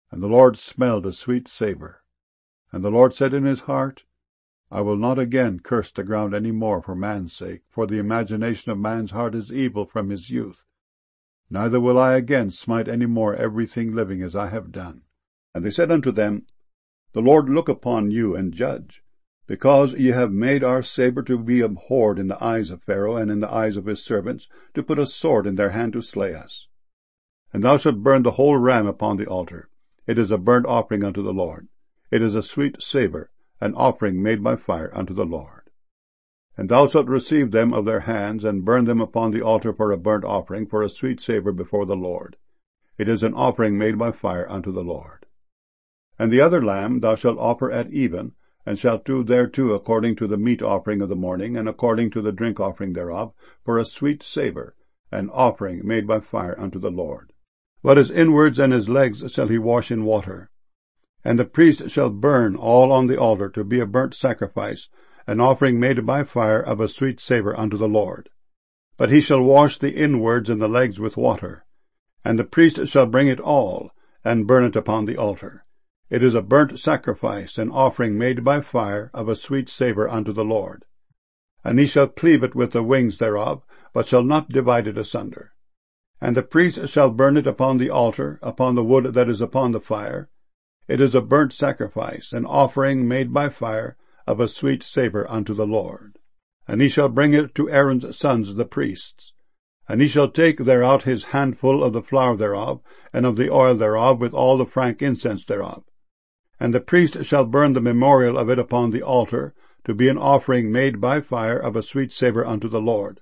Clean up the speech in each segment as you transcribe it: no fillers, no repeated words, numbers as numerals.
And the Lord smelled a sweet savour. And the Lord said in his heart, I will not again curse the ground any more for man's sake, for the imagination of man's heart is evil from his youth. Neither will I again smite any more everything living as I have done. And they said unto them, The Lord look upon you and judge, because ye have made our savour to be abhorred in the eyes of Pharaoh and in the eyes of his servants, to put a sword in their hand to slay us. And thou shalt burn the whole ram upon the altar. It is a burnt offering unto the Lord. It is a sweet savour, an offering made by fire unto the Lord. And thou shalt receive them of their hands, and burn them upon the altar for a burnt offering, for a sweet savour before the Lord. It is an offering made by fire unto the Lord. And the other lamb thou shalt offer at even, and shalt do thereto according to the meat offering of the morning, and according to the drink offering thereof, for a sweet savour, an offering made by fire unto the Lord. But his inwards and his legs shall he wash in water. And the priest shall burn all on the altar to be a burnt sacrifice, an offering made by fire of a sweet savour unto the Lord. But he shall wash the inwards and the legs with water. And the priest shall bring it all, and burn it upon the altar. It is a burnt sacrifice, an offering made by fire of a sweet savour unto the Lord. And he shall cleave it with the wings thereof, but shall not divide it asunder. And the priest shall burn it upon the altar, upon the wood that is upon the fire. It is a burnt sacrifice, an offering made by fire of a sweet savour unto the Lord. And he shall bring it to Aaron's sons the priests. And he shall take thereout his handful of the flour thereof, and of the oil thereof, with all the frank incense thereof. And the priest shall burn the memorial of it upon the altar, to be an offering made by fire of a sweet savour unto the Lord.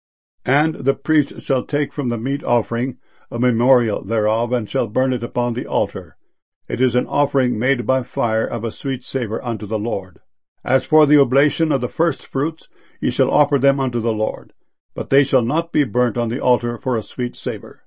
And the priest shall take from the meat offering a memorial thereof, and shall burn it upon the altar. It is an offering made by fire of a sweet savour unto the Lord. As for the oblation of the first fruits, ye shall offer them unto the Lord, but they shall not be burnt on the altar for a sweet savour.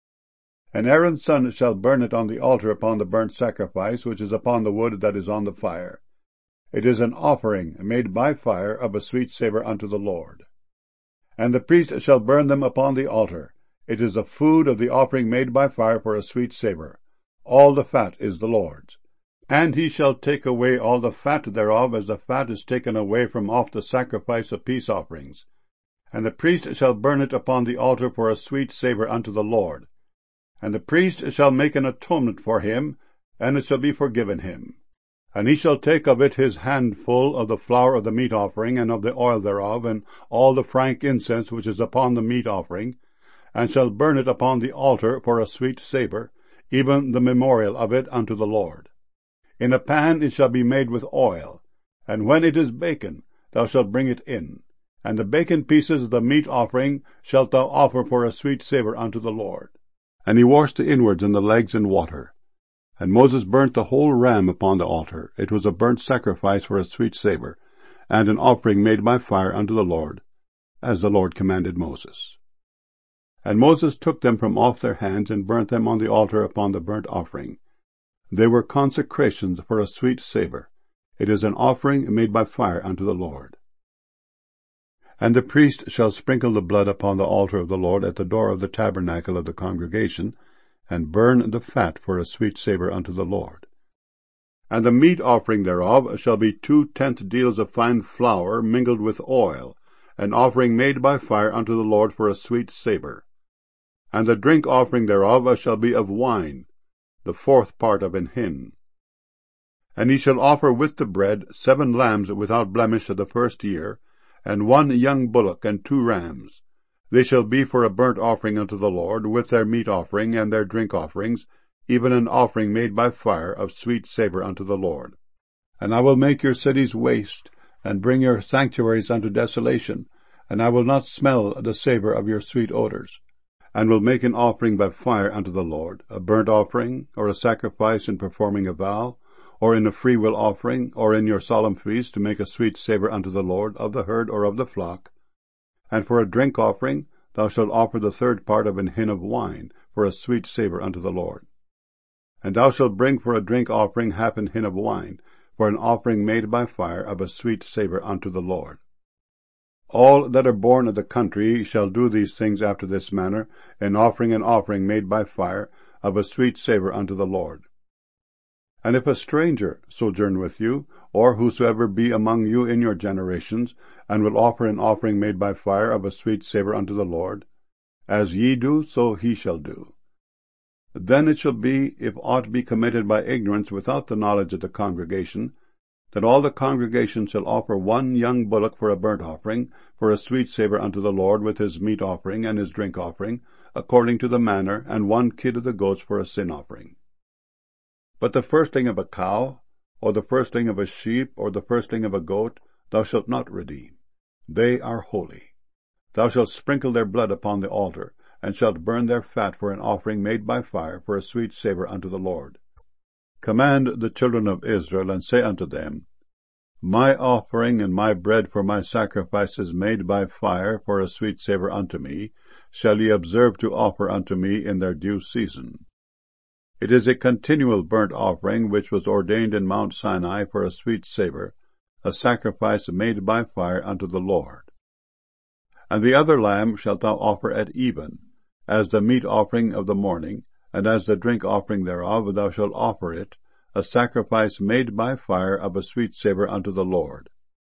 And Aaron's son shall burn it on the altar upon the burnt sacrifice, which is upon the wood that is on the fire. It is an offering made by fire of a sweet savour unto the Lord. And the priest shall burn them upon the altar. It is a food of the offering made by fire for a sweet savour. All the fat is the Lord's. And he shall take away all the fat thereof, as the fat is taken away from off the sacrifice of peace offerings. And the priest shall burn it upon the altar for a sweet savour unto the Lord. And the priest shall make an atonement for him, and it shall be forgiven him. And he shall take of it his handful of the flour of the meat offering, and of the oil thereof, and all the frank incense which is upon the meat offering, and shall burn it upon the altar for a sweet savour, even the memorial of it unto the Lord. In a pan it shall be made with oil, and when it is baken, thou shalt bring it in. And the baken pieces of the meat offering shalt thou offer for a sweet savour unto the Lord. And he washed the inwards and the legs in water. And Moses burnt the whole ram upon the altar. It was a burnt sacrifice for a sweet savour, and an offering made by fire unto the Lord, as the Lord commanded Moses. And Moses took them from off their hands, and burnt them on the altar upon the burnt offering. They were consecrations for a sweet savour. It is an offering made by fire unto the Lord. And the priest shall sprinkle the blood upon the altar of the Lord at the door of the tabernacle of the congregation, and burn the fat for a sweet savour unto the Lord. And the meat offering thereof shall be 2/10 deals of fine flour mingled with oil, an offering made by fire unto the Lord for a sweet savour. And the drink offering thereof shall be of wine, the 4th part of an hin. And he shall offer with the bread 7 lambs without blemish of the first year, and 1 young bullock, and 2 rams. They shall be for a burnt offering unto the Lord, with their meat offering and their drink offerings, even an offering made by fire of sweet savour unto the Lord. And I will make your cities waste, and bring your sanctuaries unto desolation, and I will not smell the savour of your sweet odours. And will make an offering by fire unto the Lord, a burnt offering, or a sacrifice in performing a vow, or in a freewill offering, or in your solemn feast, to make a sweet savour unto the Lord, of the herd or of the flock. And for a drink offering thou shalt offer the 3rd part of an hin of wine, for a sweet savour unto the Lord. And thou shalt bring for a drink offering 1/2 an hin of wine, for an offering made by fire of a sweet savour unto the Lord. All that are born of the country shall do these things after this manner, in offering an offering made by fire of a sweet savour unto the Lord. And if a stranger sojourn with you, or whosoever be among you in your generations, and will offer an offering made by fire of a sweet savour unto the Lord, as ye do, so he shall do. Then it shall be, if aught be committed by ignorance without the knowledge of the congregation, that all the congregation shall offer one young bullock for a burnt offering, for a sweet savour unto the Lord, with his meat offering and his drink offering, according to the manner, and one kid of the goats for a sin offering. But the firstling of a cow, or the firstling of a sheep, or the firstling of a goat, thou shalt not redeem. They are holy. Thou shalt sprinkle their blood upon the altar, and shalt burn their fat for an offering made by fire, for a sweet savour unto the Lord. Command the children of Israel, and say unto them, My offering and my bread for my sacrifices made by fire for a sweet savour unto me, shall ye observe to offer unto me in their due season. It is a continual burnt offering which was ordained in Mount Sinai for a sweet savour, a sacrifice made by fire unto the Lord. And the other lamb shalt thou offer at even, as the meat offering of the morning, and as the drink offering thereof thou shalt offer it, a sacrifice made by fire of a sweet savour unto the Lord.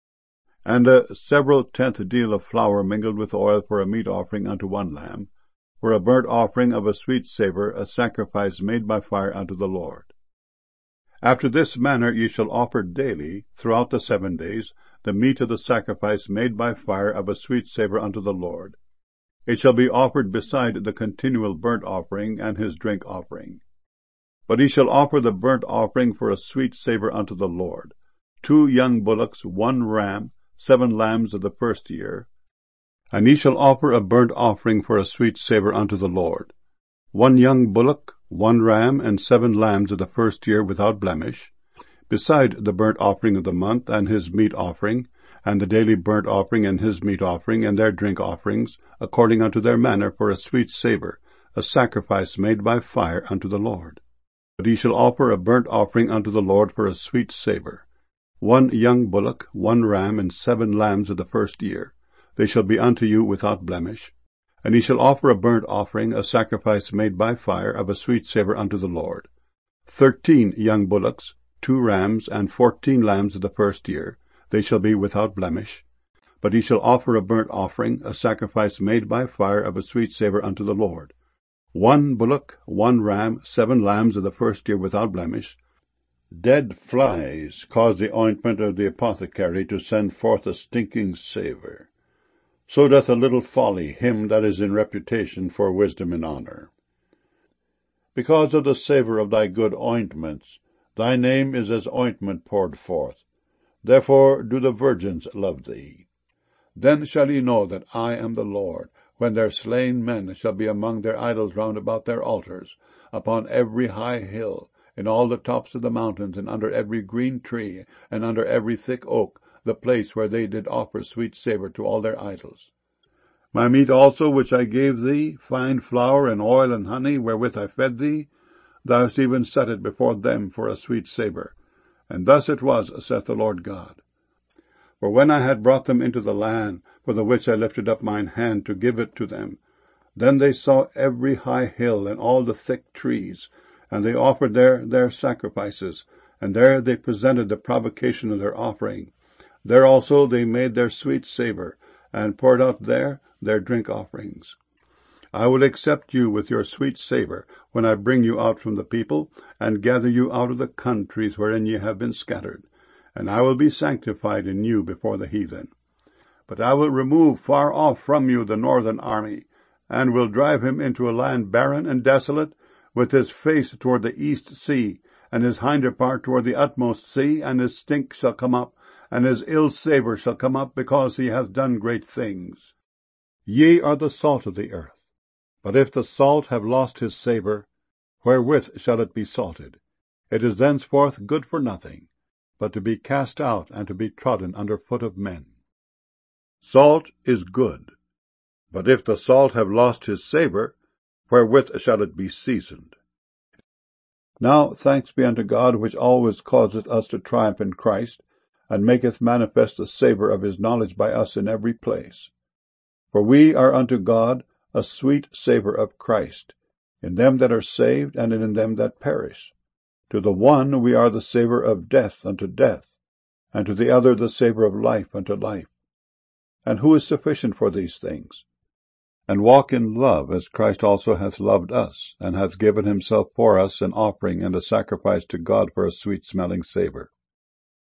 And a several tenth deal of flour mingled with oil for a meat offering unto one lamb, for a burnt offering of a sweet savour, a sacrifice made by fire unto the Lord. After this manner ye shall offer daily, throughout the 7 days, the meat of the sacrifice made by fire of a sweet savour unto the Lord. It shall be offered beside the continual burnt offering and his drink offering. But he shall offer the burnt offering for a sweet savour unto the Lord, 2 young bullocks, 1 ram, 7 lambs of the first year. And ye shall offer a burnt offering for a sweet savour unto the Lord, 1 young bullock, 1 ram, and 7 lambs of the first year without blemish, beside the burnt offering of the month and his meat offering, and the daily burnt offering and his meat offering, and their drink offerings, according unto their manner, for a sweet savour, a sacrifice made by fire unto the Lord. But ye shall offer a burnt offering unto the Lord for a sweet savour, 1 young bullock, 1 ram, and 7 lambs of the first year. They shall be unto you without blemish. And ye shall offer a burnt offering, a sacrifice made by fire, of a sweet savour unto the Lord, 13 young bullocks, 2 rams, and 14 lambs of the first year. They shall be without blemish. But ye shall offer a burnt offering, a sacrifice made by fire, of a sweet savour unto the Lord, 1 bullock, 1 ram, 7 lambs of the first year without blemish. Dead flies cause the ointment of the apothecary to send forth a stinking savour. So doth a little folly him that is in reputation for wisdom and honour. Because of the savour of thy good ointments, thy name is as ointment poured forth. Therefore do the virgins love thee. Then shall ye know that I am the Lord, when their slain men shall be among their idols round about their altars, upon every high hill, in all the tops of the mountains, and under every green tree, and under every thick oak, the place where they did offer sweet savour to all their idols. My meat also which I gave thee, fine flour and oil and honey, wherewith I fed thee, thou hast even set it before them for a sweet savour. And thus it was, saith the Lord God. For when I had brought them into the land, for the which I lifted up mine hand to give it to them, then they saw every high hill and all the thick trees, and they offered there their sacrifices, and there they presented the provocation of their offering. There also they made their sweet savour, and poured out there their drink offerings. I will accept you with your sweet savour, when I bring you out from the people, and gather you out of the countries wherein ye have been scattered, and I will be sanctified in you before the heathen. But I will remove far off from you the northern army, and will drive him into a land barren and desolate, with his face toward the east sea, and his hinder part toward the utmost sea, and his stink shall come up, and his ill savour shall come up, because he hath done great things. Ye are the salt of the earth. But if the salt have lost his savour, wherewith shall it be salted? It is thenceforth good for nothing, but to be cast out, and to be trodden under foot of men. Salt is good, but if the salt have lost his savour, wherewith shall it be seasoned? Now thanks be unto God, which always causeth us to triumph in Christ, and maketh manifest the savour of his knowledge by us in every place. For we are unto God a sweet savour of Christ, in them that are saved, and in them that perish. To the one we are the savour of death unto death, and to the other the savour of life unto life. And who is sufficient for these things? And walk in love, as Christ also hath loved us, and hath given himself for us an offering and a sacrifice to God for a sweet-smelling savour.